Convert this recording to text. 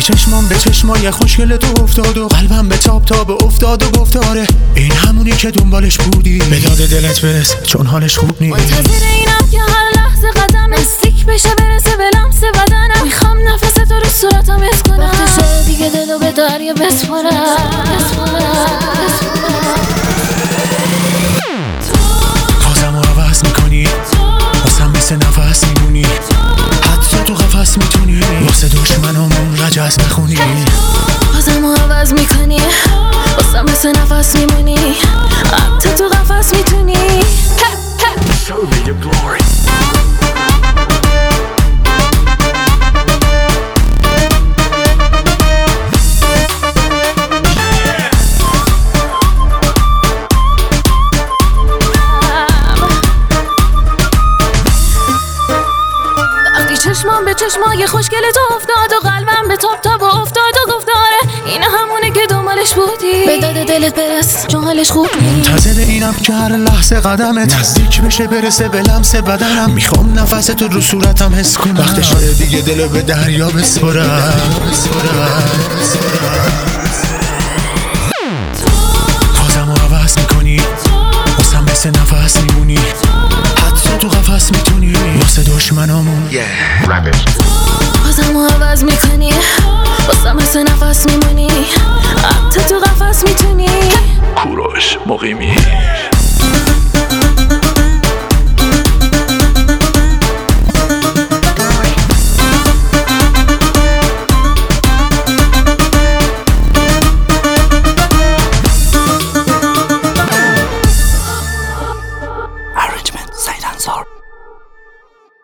چشمام به چشمای خوشگل تو افتاد و قلبم به تاب تاب افتاد و گفتاره این همونی که دنبالش بودی. به داد دلت برس چون حالش خوب نیست. منتظر اینم که هر لحظه قدم نزدیک بشه برسه به لمس بدنم. میخوام نفس تو رو صورتم حس کنم. وقتی شده دیگه دلو به دریا بسپارم. بازم رو عوض میکنی واسم مثل نفس میمونی. حتی تو قفس میتونی واسه دشمنامون رجز بخونی. بازم رو عوض میکنی واسم مثل نفس میمونی. حتی تو قفس میتونی. Show me your glory. چشمام به چشمای خوشگل تو افتاد و قلبم به تاب تاب افتاد و گفتاره این همونه که دنبالش بودی. به داد دلت برس چون حالش خوب نیست. منتظر اینم که هر لحظه قدمت نزدیک بشه برسه به لمس بدنم. میخوام نفس تو رو صورتم حس کنم. وقت شده دیگه دلو به دریا بسپارم. بازم رو عوض میکنی واسم مثل نفس میمونی. حتی تو قفس میتونی واسه دشمنامون. بازم رو عوض میکنی واسم مثل نفس میمونی. حتی تو قفس میتونی. کوروش مقیمی.